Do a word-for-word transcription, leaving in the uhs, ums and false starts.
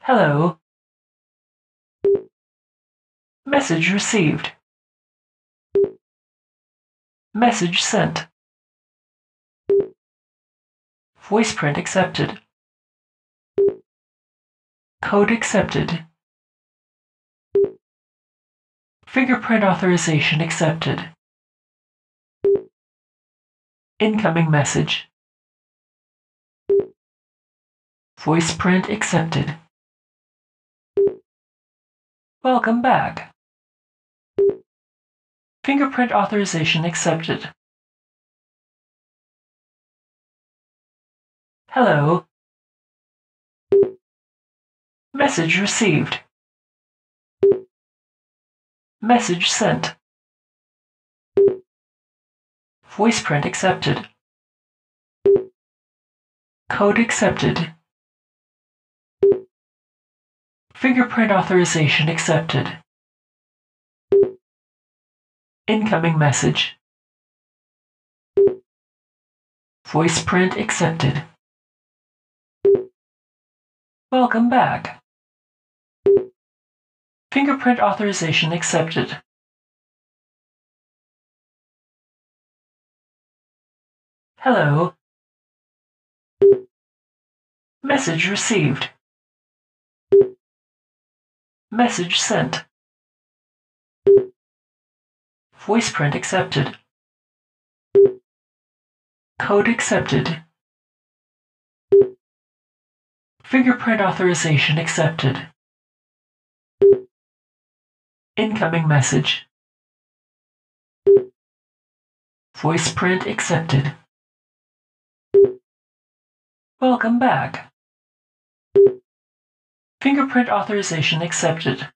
Hello. Message received. Message sent. Voice print accepted. Code accepted. Fingerprint authorization accepted. Incoming message. Voice print accepted. Welcome back. Fingerprint authorization accepted. Hello. Message received. Message sent. Voice print accepted. Code accepted. Fingerprint authorization accepted. Incoming message. Voice print accepted. Welcome back. Fingerprint authorization accepted. Hello. Message received. Message sent. Voice print accepted. Code accepted. Fingerprint authorization accepted. Incoming message. Voice print accepted. Welcome back. Fingerprint authorization accepted.